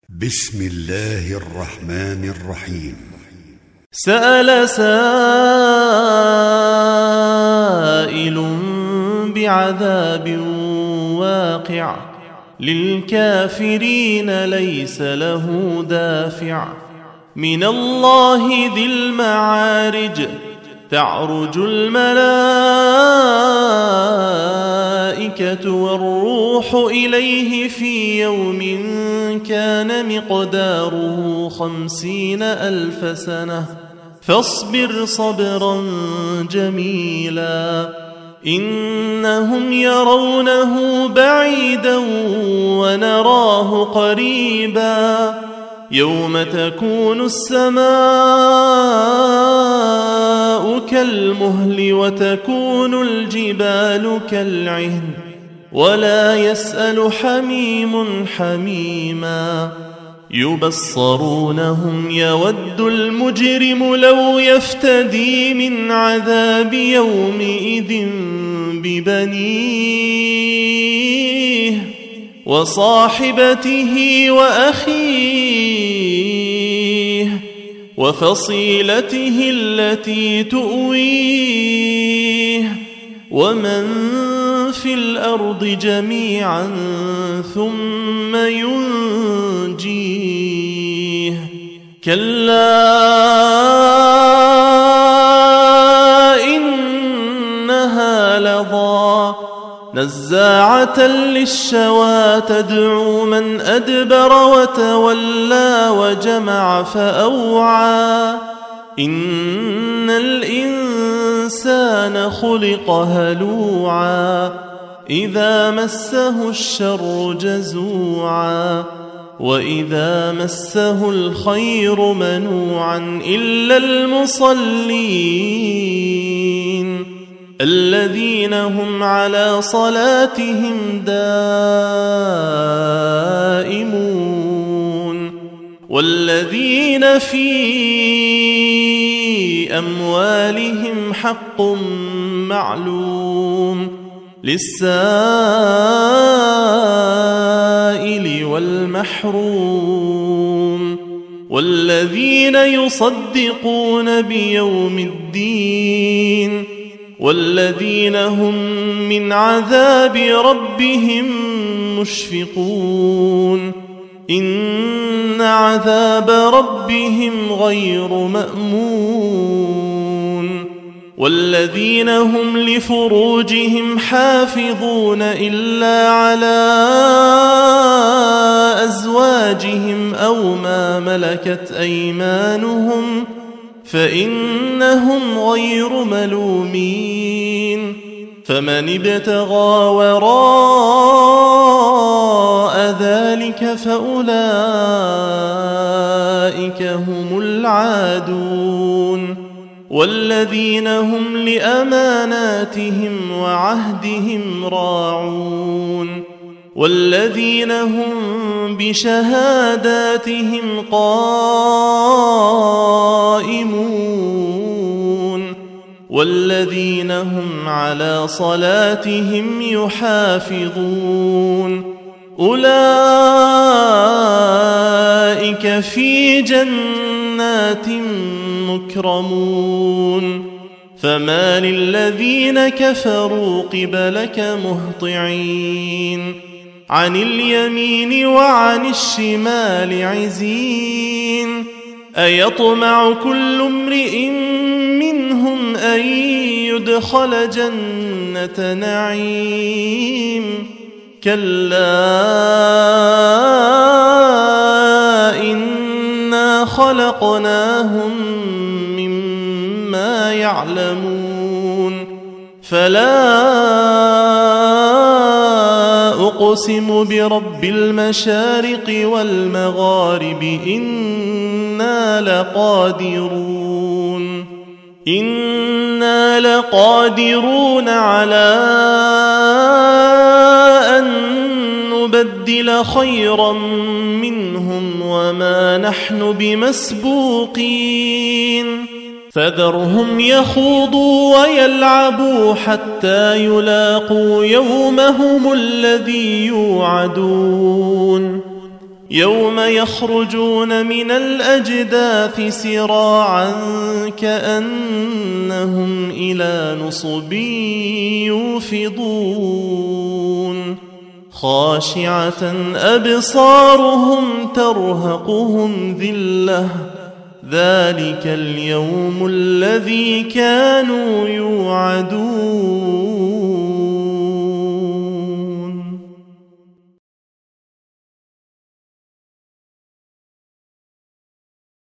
بسم الله الرحمن الرحيم. سأل سائل بعذاب واقع للكافرين ليس له دافع من الله ذي المعارج تعرج الملائكة والروح إليه في يوم كان مقداره 50,000 سنة فاصبر صبرا جميلا إنهم يرونه بعيدا ونراه قريبا يوم تكون السماء كالمهل وتكون الجبال كالعهن ولا يسأل حميم حميما يبصرونهم يود المجرم لو يفتدي من عذاب يومئذ ببنيه وصاحبته وأخيه وفصيلته التي تؤويه ومن في الأرض جميعا ثم ينجيه كلا إنها لظى نزاعة للشوى تدعو من أدبر وتولى وجمع فأوعى إن الإنسان خلق هلوعا إذا مسه الشر جزوعا وإذا مسه الخير منوعا إلا المصلين الذين هم على صلاتهم دائمون والذين في أموالهم حق معلوم للسائل والمحروم والذين يصدقون بيوم الدين والذين هم من عذاب ربهم مشفقون إن عذاب ربهم غير مأمون والذين هم لفروجهم حافظون إلا على أزواجهم أو ما ملكت أيمانهم فإنهم غير ملومين فمن ابتغى وراء ذلك فأولئك هم العادون والذين هم لأماناتهم وعهدهم راعون والذين هم بشهاداتهم قائمون والذين هم على صلاتهم يحافظون أولئك في جنات مكرمون فما للذين كفروا قبلك مهطعين عن اليمين وعن الشمال عزين أيطمع كل امرئ منهم أن يدخل جنة نعيم كلا إنا خلقناهم مما يعلمون فلا أقسم برب المشارق والمغارب إنا لقادرون على أن نبدل خيرا منهم وما نحن بمسبوقين فذرهم يخوضوا ويلعبوا حتى يلاقوا يومهم الذي يوعدون يوم يخرجون من الأجداث سراعا كأنهم إلى نصب يوفضون خاشعة أبصارهم ترهقهم ذلة ذلك اليوم الذي كانوا يوعدون